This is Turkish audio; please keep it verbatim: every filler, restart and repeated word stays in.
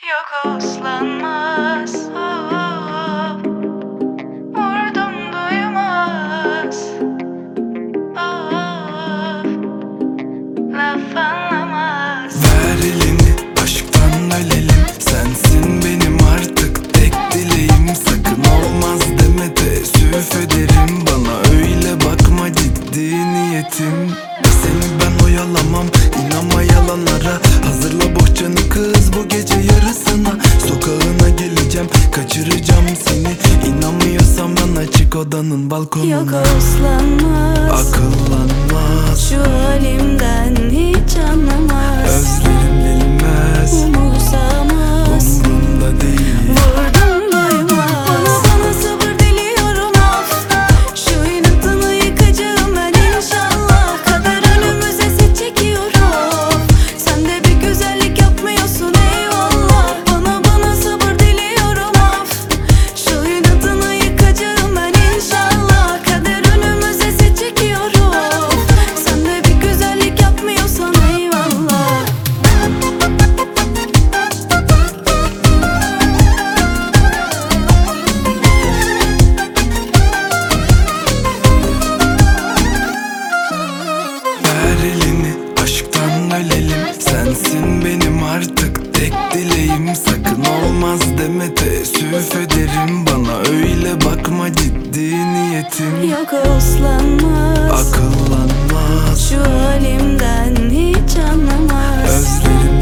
Yok uslanmaz, oh, vurdum duymaz, oh, laf anlamaz. Ver elini, aşktan ölelim. Sensin benim artık tek dileğim. Sakın olmaz deme, teessüf ederim. Bana öyle bakma, ciddi niyetim. Seni ben oyalamam, inanma yalanlara. Hazırla bohçanı kız, bu gece yarısına. Sokağına geleceğim, kaçıracağım seni. İnanmıyorsan bana, çık odanın balkonuna. Yok uslanmaz, akıllanmaz, şu halimden hiç anlamaz. özlerim bilmez, Umursamaz, umrunda değil. vurdum duymaz. Bana bana sabır diliyorum of, şu inatını yıkacağım ben inşallah. Kader önümüze set çekiyor of, sen de bir güzellik yapmıyorsun eyvallah. Bana bana sabır diliyorum of, şu inatını yıkacağım ben inşallah. Kader önümüze set çekiyor of, sen de bir güzellik yapmıyorsan eyvallah. Ver elini, aşktan ölelim. Sensin benim artık tek dileğim. Sakın olmaz deme, teessüf ederim. Bana öyle bakma, ciddi niyetim. Yok uslanmaz, Akıllanmaz, şu halimden hiç anlamaz. özlerim